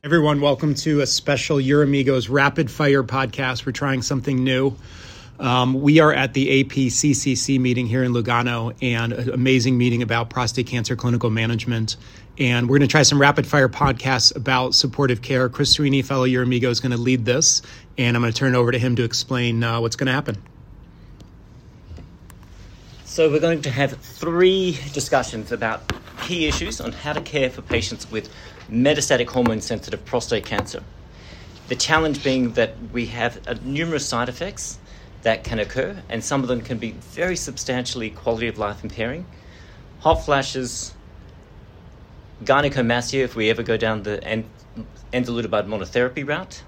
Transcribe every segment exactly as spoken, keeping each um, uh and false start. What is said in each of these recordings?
Everyone, welcome to a special Your Amigos Rapid Fire podcast. We're trying something new. Um, we are at the A P C C C meeting here in Lugano, and an amazing meeting about prostate cancer clinical management. And we're going to try some rapid fire podcasts about supportive care. Chris Sweeney, fellow Your Amigo, is going to lead this, and I'm going to turn it over to him to explain uh, what's going to happen. So we're going to have three discussions about key issues on how to care for patients with metastatic hormone-sensitive prostate cancer. The challenge being that we have uh, numerous side effects that can occur, and some of them can be very substantially quality of life impairing. Hot flashes, gynecomastia if we ever go down the en- enzalutamide monotherapy route,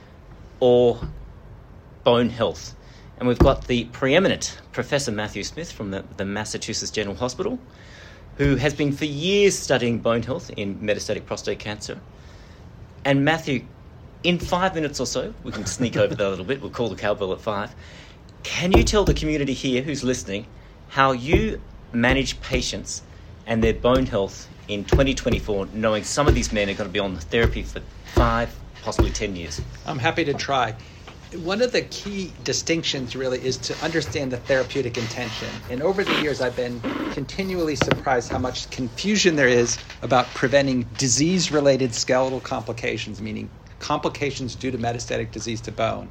or bone health. And we've got the preeminent Professor Matthew Smith from the, the Massachusetts General Hospital, who has been for years studying bone health in metastatic prostate cancer. And Matthew, in five minutes or so, we can sneak over that a little bit, we'll call the cowbell at five, can you tell the community here who's listening how you manage patients and their bone health in twenty twenty-four, knowing some of these men are going to be on the therapy for five, possibly ten years? I'm happy to try. One of the key distinctions really is to understand the therapeutic intention. And over the years, I've been continually surprised how much confusion there is about preventing disease-related skeletal complications, meaning complications due to metastatic disease to bone,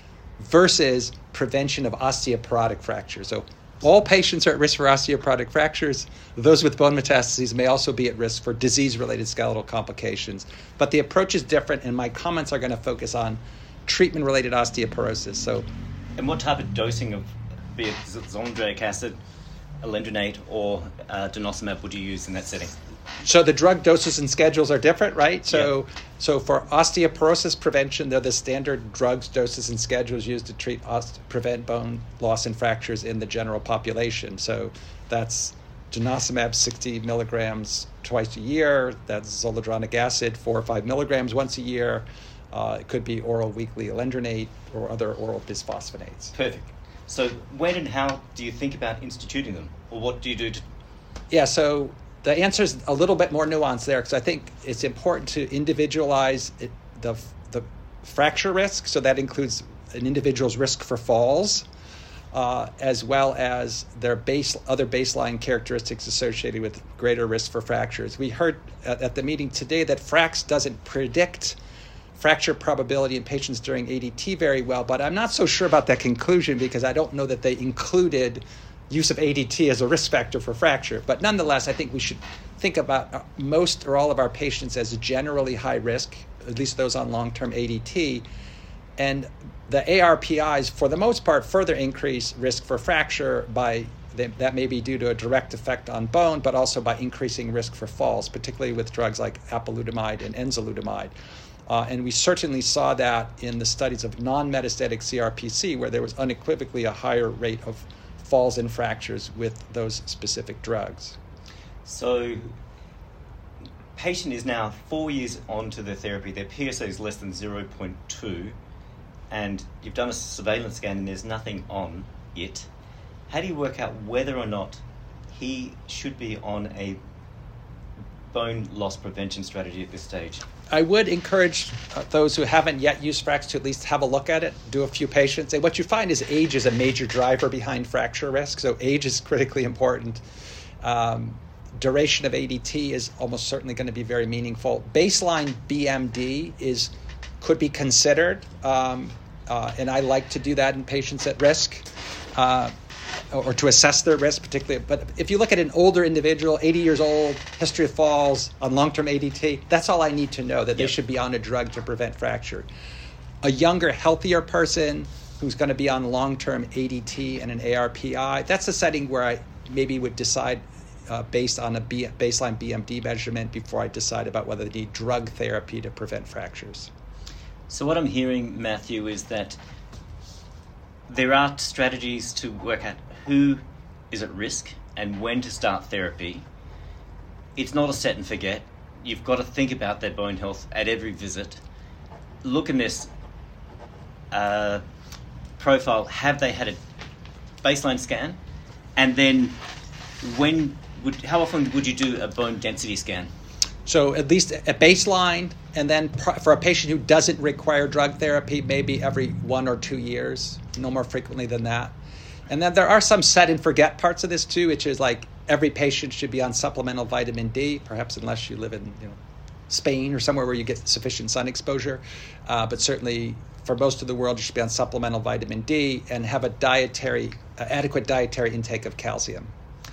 versus prevention of osteoporotic fractures. So all patients are at risk for osteoporotic fractures. Those with bone metastases may also be at risk for disease-related skeletal complications. But the approach is different, and my comments are going to focus on treatment-related osteoporosis. So, and what type of dosing of, be it zoledronic acid, alendronate, or uh, denosumab would you use in that setting? So the drug doses and schedules are different, right? So, yeah. so for osteoporosis prevention, they're the standard drugs, doses, and schedules used to treat oste- prevent bone loss and fractures in the general population. So that's denosumab sixty milligrams twice a year. That's zoledronic acid four or five milligrams once a year. Uh, it could be oral weekly alendronate or other oral bisphosphonates. Perfect. So when and how do you think about instituting them? Or what do you do to... Yeah, so the answer is a little bit more nuanced there, because I think it's important to individualize it, the, the fracture risk. So that includes an individual's risk for falls, uh, as well as their base, other baseline characteristics associated with greater risk for fractures. We heard at, at the meeting today that FRAX doesn't predict fracture probability in patients during A D T very well, but I'm not so sure about that conclusion because I don't know that they included use of A D T as a risk factor for fracture. But nonetheless, I think we should think about most or all of our patients as generally high risk, at least those on long-term A D T. And the A R P Is, for the most part, further increase risk for fracture by, that may be due to a direct effect on bone, but also by increasing risk for falls, particularly with drugs like apalutamide and enzalutamide. Uh, and we certainly saw that in the studies of non-metastatic C R P C, where there was unequivocally a higher rate of falls and fractures with those specific drugs. So, patient is now four years on to the therapy. Their P S A is less than zero point two, and you've done a surveillance scan and there's nothing on it. How do you work out whether or not he should be on a bone loss prevention strategy at this stage? I would encourage uh, those who haven't yet used FRAX to at least have a look at it, do a few patients. And what you find is age is a major driver behind fracture risk, so age is critically important. Um, duration of A D T is almost certainly going to be very meaningful. Baseline B M D is could be considered, um, uh, and I like to do that in patients at risk. Uh, or to assess their risk particularly. But if you look at an older individual, eighty years old, history of falls, on long-term A D T, that's all I need to know, that they yep. should be on a drug to prevent fracture. A younger, healthier person who's going to be on long-term A D T and an A R P I, that's a setting where I maybe would decide uh, based on a B- baseline B M D measurement before I decide about whether they need drug therapy to prevent fractures. So what I'm hearing, Matthew, is that there are strategies to work out who is at risk and when to start therapy. It's not a set and forget. You've got to think about their bone health at every visit. Look in this uh, profile, have they had a baseline scan? And then when would, how often would you do a bone density scan? So at least a baseline, and then for a patient who doesn't require drug therapy, maybe every one or two years, no more frequently than that. And then there are some set and forget parts of this too, which is like every patient should be on supplemental vitamin D, perhaps unless you live in you know, Spain or somewhere where you get sufficient sun exposure. Uh, but certainly for most of the world, you should be on supplemental vitamin D and have a dietary, uh, adequate dietary intake of calcium.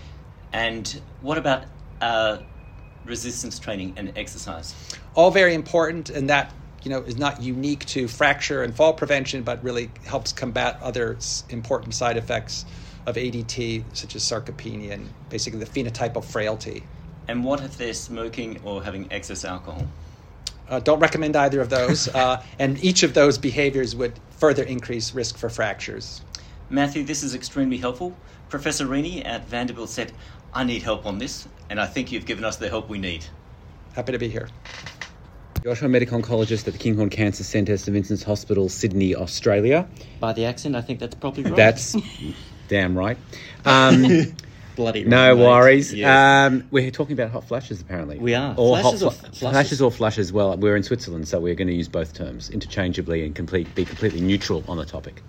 And what about uh, resistance training and exercise? All very important, and that you know is not unique to fracture and fall prevention, but really helps combat other important side effects of A D T, such as sarcopenia and basically the phenotype of frailty. And what if they're smoking or having excess alcohol? Uh, don't recommend either of those, uh, and each of those behaviors would further increase risk for fractures. Matthew, this is extremely helpful. Professor Rini at Vanderbilt said, I need help on this, and I think you've given us the help we need. Happy to be here. Joshua, medical oncologist at the Kinghorn Cancer Centre, St Vincent's Hospital, Sydney, Australia. By the accent, I think that's probably right. That's damn right. Um, Bloody right. No mate. worries. Yes. Um, we're talking about hot flashes, apparently. We are. Or Flashes hot or fl- f- flushes? flashes or flushes. Well, we're in Switzerland, so we're going to use both terms interchangeably and complete, be completely neutral on the topic.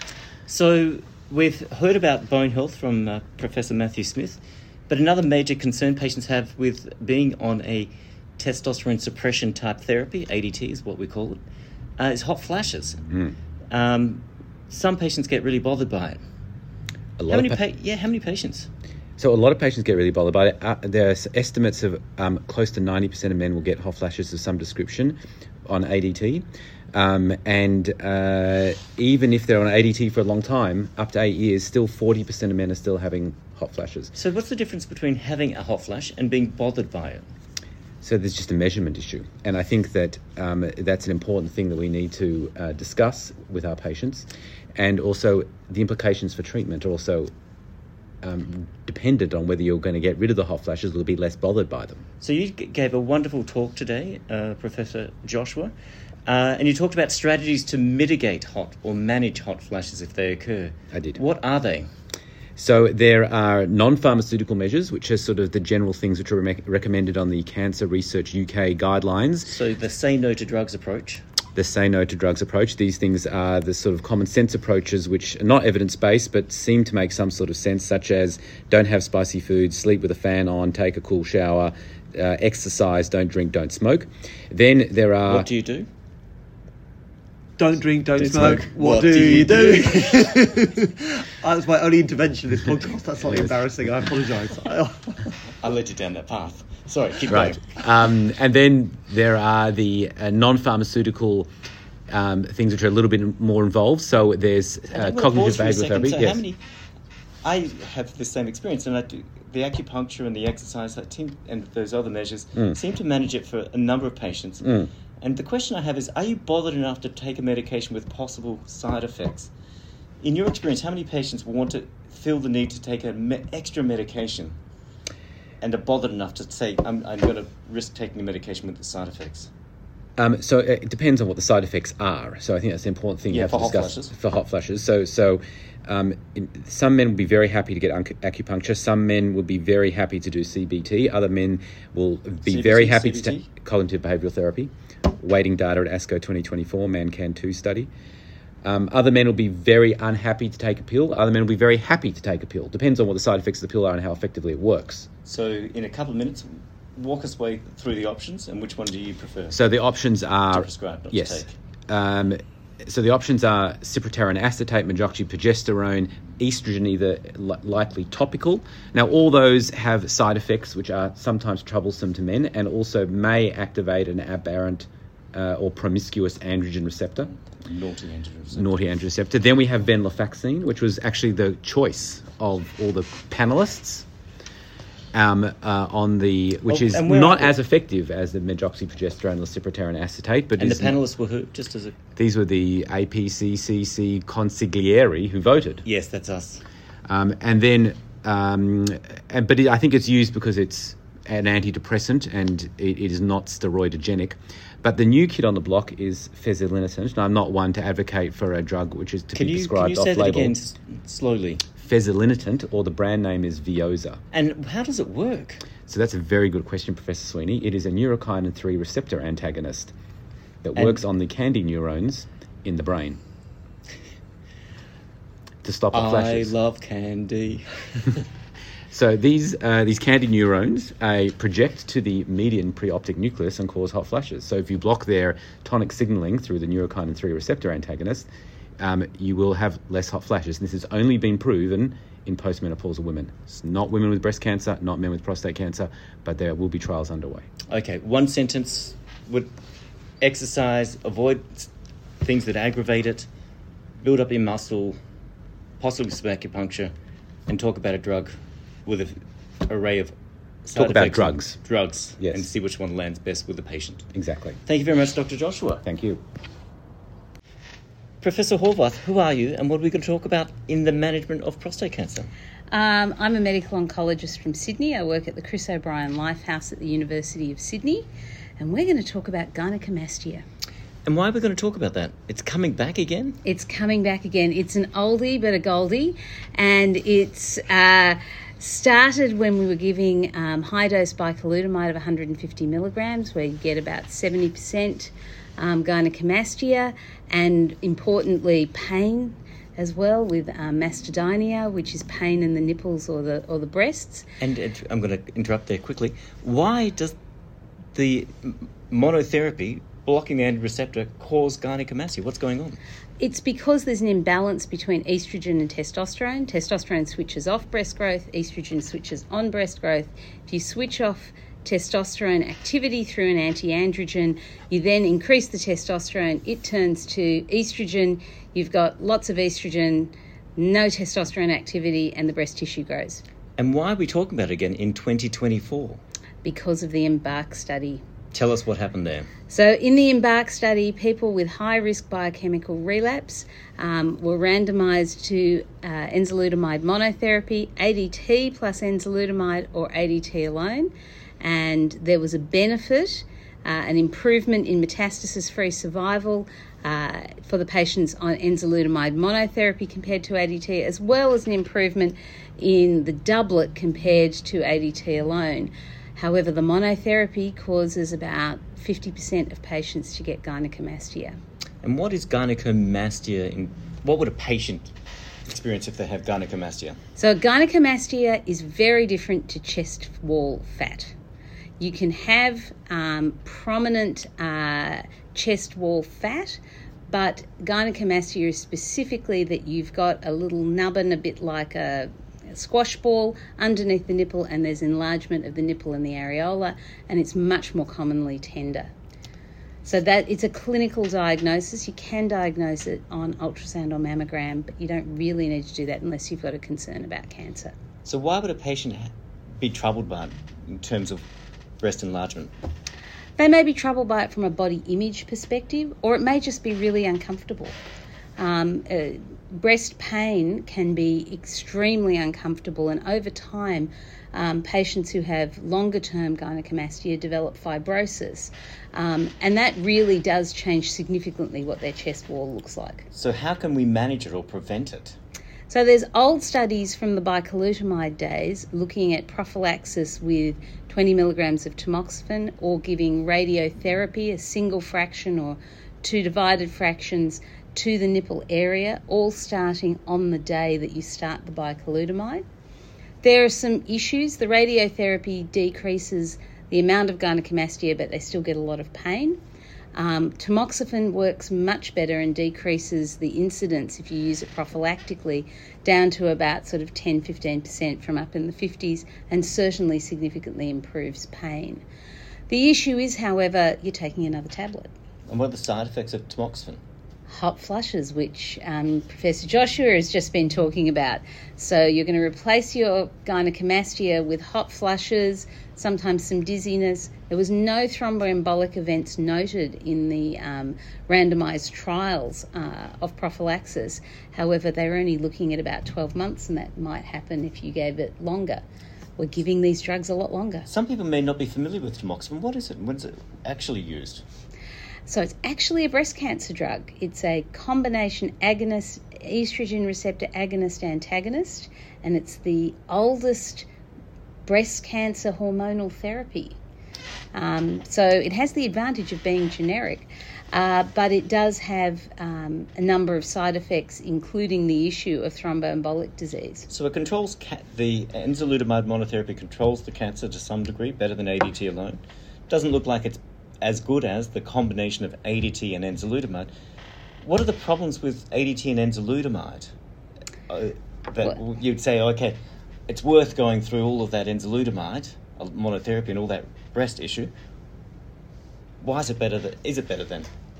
So we've heard about bone health from uh, Professor Matthew Smith, but another major concern patients have with being on a testosterone suppression type therapy, A D T is what we call it, uh, is hot flashes. Mm. Um, some patients get really bothered by it. A lot How many? of pa- Pa- yeah, how many patients? So a lot of patients get really bothered by it. Uh, there's estimates of um, close to ninety percent of men will get hot flashes of some description on A D T. Um, and uh, even if they're on A D T for a long time, up to eight years, still forty percent of men are still having hot flashes. So what's the difference between having a hot flash and being bothered by it? So there's just a measurement issue. And I think that um, that's an important thing that we need to uh, discuss with our patients. And also the implications for treatment are also um, dependent on whether you're going to get rid of the hot flashes or be less bothered by them. So you g- gave a wonderful talk today, uh, Professor Joshua, uh, and you talked about strategies to mitigate hot or manage hot flashes if they occur. I did. What are they? So there are non-pharmaceutical measures, which are sort of the general things which are re- recommended on the Cancer Research U K guidelines. So the say no to drugs approach. The say no to drugs approach. These things are the sort of common sense approaches which are not evidence-based but seem to make some sort of sense, such as don't have spicy food, sleep with a fan on, take a cool shower, uh, exercise, don't drink, don't smoke. Then there are... What do you do? Don't drink, don't, Don't smoke. smoke. What, What do, do you you do? That's my only intervention in this podcast. That's slightly embarrassing. I apologise. I led you down that path. Sorry, keep Right. going. Um, and then there are the uh, non-pharmaceutical um, things which are a little bit more involved. So there's I uh, wanna cognitive pause for a behavioural second. therapy. So yes. how many? I have the same experience, and I do the acupuncture and the exercise that team and those other measures Mm. seem to manage it for a number of patients. Mm. And the question I have is: are you bothered enough to take a medication with possible side effects? In your experience, how many patients want to feel the need to take an me- extra medication, and are bothered enough to say, "I'm, I'm going to risk taking a medication with the side effects"? Um, so it depends on what the side effects are. So I think that's an important thing Yeah, you have for to hot discuss flashes. for hot flashes. So so um, in, some men will be very happy to get unc- acupuncture. Some men will be very happy to do C B T. Other men will be C B T, very happy C B T? to take cognitive behavioural therapy. Waiting data at ASCO twenty twenty-four, ManCan two study. Um, other men will be very unhappy to take a pill. Other men will be very happy to take a pill. Depends on what the side effects of the pill are and how effectively it works. So, in a couple of minutes, walk us way through the options, and which one do you prefer? So the options are... To prescribe, not to yes. take. Um, so the options are cyproterran acetate, medroxyprogesterone, estrogen, either li- likely topical. Now, all those have side effects which are sometimes troublesome to men and also may activate an aberrant uh, or promiscuous androgen receptor. Naughty androgen receptor. Naughty androgen receptor. Then we have venlafaxine, which was actually the choice of all the panelists. Um, uh, on the which Oh, is and where not are- as effective as the medroxyprogesterone or cyproterran acetate, but And the is- panelists were who? Just as a... these were the A P C C C consiglieri who voted. Yes, that's us. Um, and then, um, and, but it, I think it's used because it's an antidepressant and it, it is not steroidogenic. But the new kid on the block is fezolinetant. Now, I'm not one to advocate for a drug which is to Can be you, prescribed can you say that off-label. again s- slowly? Fezolinetant, or the brand name is Veoza. And how does it work? So that's a very good question, Professor Sweeney. It is a neurokinin three receptor antagonist that And- works on the KNDy neurons in the brain to stop the I flashes. love candy. So these uh, these KNDy neurons uh, project to the median preoptic nucleus and cause hot flashes. So if you block their tonic signaling through the neurokinin three receptor antagonist, um, you will have less hot flashes. And this has only been proven in postmenopausal women. It's not women with breast cancer, not men with prostate cancer, but there will be trials underway. Okay, one sentence would exercise, avoid things that aggravate it, build up your muscle, possibly some acupuncture, and talk about a drug with an array of side Talk about effects. drugs. Drugs, Yes. and see which one lands best with the patient. Exactly. Thank you very much, Doctor Joshua. Thank you. Professor Horvath, who are you and what are we going to talk about in the management of prostate cancer? Um, I'm a medical oncologist from Sydney. I work at the Chris O'Brien Lifehouse at the University of Sydney, and we're going to talk about gynecomastia. And why are we going to talk about that? It's coming back again? It's coming back again. It's an oldie but a goldie, and it's uh, started when we were giving um, high-dose bicalutamide of one hundred fifty milligrams, where you get about seventy percent um, gynecomastia, and importantly pain as well, with um, mastodynia, which is pain in the nipples or the or the breasts. And it, I'm going to interrupt there quickly. Why does the m- monotherapy blocking the androgen receptor cause gynecomastia? What's going on? It's because there's an imbalance between estrogen and testosterone. Testosterone switches off breast growth, estrogen switches on breast growth. If you switch off testosterone activity through an anti-androgen, you then increase the testosterone, it turns to estrogen, you've got lots of estrogen, no testosterone activity, and the breast tissue grows. And why are we talking about it again in twenty twenty-four? Because of the EMBARK study. Tell us what happened there. So in the EMBARK study, people with high-risk biochemical relapse um, were randomised to uh, enzalutamide monotherapy, A D T plus enzalutamide, or A D T alone. And there was a benefit, uh, an improvement in metastasis-free survival uh, for the patients on enzalutamide monotherapy compared to A D T, as well as an improvement in the doublet compared to A D T alone. However, the monotherapy causes about fifty percent of patients to get gynecomastia. And what is gynecomastia? In, what would a patient experience if they have gynecomastia? So gynecomastia is very different to chest wall fat. You can have um, prominent uh, chest wall fat, but gynecomastia is specifically that you've got a little nubbin, a bit like a squash ball underneath the nipple, and there's enlargement of the nipple and the areola, and it's much more commonly tender. So that it's a clinical diagnosis. You can diagnose it on ultrasound or mammogram, but you don't really need to do that unless you've got a concern about cancer. So why would a patient ha- be troubled by it in terms of breast enlargement? They may be troubled by it from a body image perspective, or it may just be really uncomfortable. Um, uh, breast pain can be extremely uncomfortable, and over time, um, patients who have longer-term gynecomastia develop fibrosis, um, and that really does change significantly what their chest wall looks like. So how can we manage it or prevent it? So there's old studies from the bicalutamide days looking at prophylaxis with twenty milligrams of tamoxifen, or giving radiotherapy, a single fraction or two divided fractions, to the nipple area, all starting on the day that you start the bicalutamide. There are some issues. The radiotherapy decreases the amount of gynecomastia, but they still get a lot of pain. Um, tamoxifen works much better and decreases the incidence, if you use it prophylactically, down to about sort of ten to fifteen percent from up in the fifties, and certainly significantly improves pain. The issue is, however, you're taking another tablet. And what are the side effects of tamoxifen? Hot flushes, which um, Professor Joshua has just been talking about. So you're going to replace your gynecomastia with hot flushes, sometimes some dizziness. There was no thromboembolic events noted in the um, randomised trials uh, of prophylaxis. However, they were only looking at about twelve months, and that might happen if you gave it longer. We're giving these drugs a lot longer. Some people may not be familiar with tamoxifen. What is it? When is it actually used? So it's actually a breast cancer drug. It's a combination agonist, estrogen receptor agonist antagonist, and it's the oldest breast cancer hormonal therapy. Um, so it has the advantage of being generic, uh, but it does have um, a number of side effects, including the issue of thromboembolic disease. So it controls ca- the enzalutamide monotherapy controls the cancer to some degree, better than A D T alone. Doesn't look like it's as good as the combination of A D T and enzalutamide. What are the problems with A D T and enzalutamide? Uh, that What? You'd say, okay, it's worth going through all of that enzalutamide uh, monotherapy and all that breast issue. Why is it better? Than, is it better than?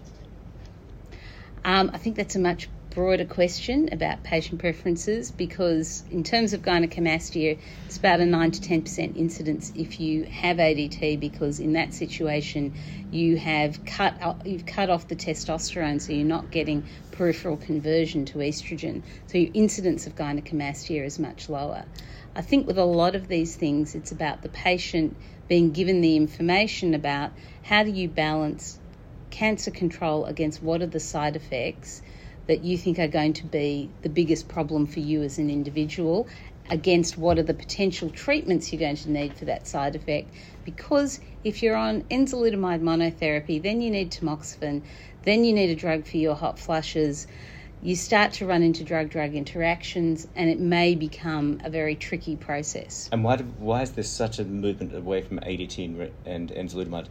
Um, I think that's a much broader question about patient preferences, because in terms of gynecomastia, it's about a nine to ten percent incidence if you have A D T, because in that situation you have cut you've cut off the testosterone, so you're not getting peripheral conversion to estrogen, so your incidence of gynecomastia is much lower. I think with a lot of these things, it's about the patient being given the information about how do you balance cancer control against what are the side effects that you think are going to be the biggest problem for you as an individual, against what are the potential treatments you're going to need for that side effect. Because if you're on enzalutamide monotherapy, then you need tamoxifen, then you need a drug for your hot flushes. You start to run into drug-drug interactions, and it may become a very tricky process. And why, do, why is there such a movement away from A D T and, re- and enzalutamide?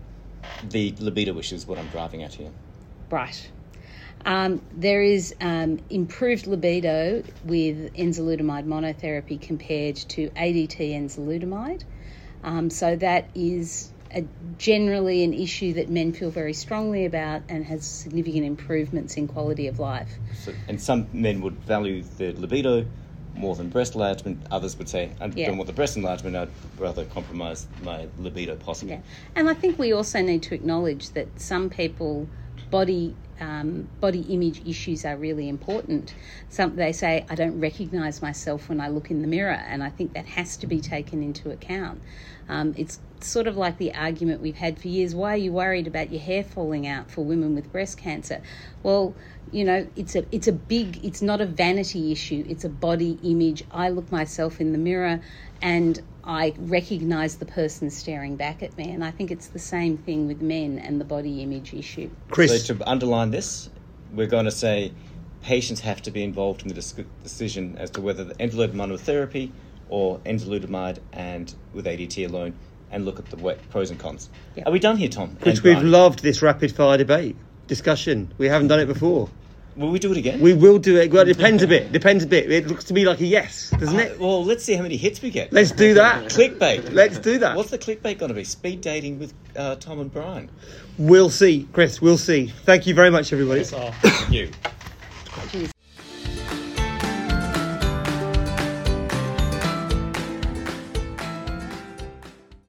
The libido issue is what I'm driving at here. Right. Um, there is um, improved libido with enzalutamide monotherapy compared to A D T enzalutamide. Um, so that is a, generally an issue that men feel very strongly about and has significant improvements in quality of life. So, and some men would value the libido more than breast enlargement. Others would say, I Yeah. don't want the breast enlargement, I'd rather compromise my libido possibly. Yeah. And I think we also need to acknowledge that some people, body um, body image issues are really important. Some they say, I don't recognise myself when I look in the mirror, and I think that has to be taken into account. Um, it's sort of like the argument we've had for years, why are you worried about your hair falling out for women with breast cancer? Well, you know, it's a it's a big, it's not a vanity issue, it's a body image. I look myself in the mirror and I recognise the person staring back at me, and I think it's the same thing with men and the body image issue. Chris, So to underline this, we're going to say patients have to be involved in the dis- decision as to whether the enzalutamide monotherapy or enzalutamide and with A D T alone, and look at the wa- pros and cons. Yep. Are we done here, Tom? Chris, And we've Brian? loved this rapid fire debate discussion. We haven't done it before. Will we do it again? We will do it. Well, it depends a bit. Depends a bit. It looks to me like a yes, doesn't Uh, it? well, let's see how many hits we get. Let's do that. Clickbait. Let's do that. What's the clickbait going to be? Speed dating with uh, Tom and Brian. We'll see, Chris. We'll see. Thank you very much, everybody. Thank you. Geez.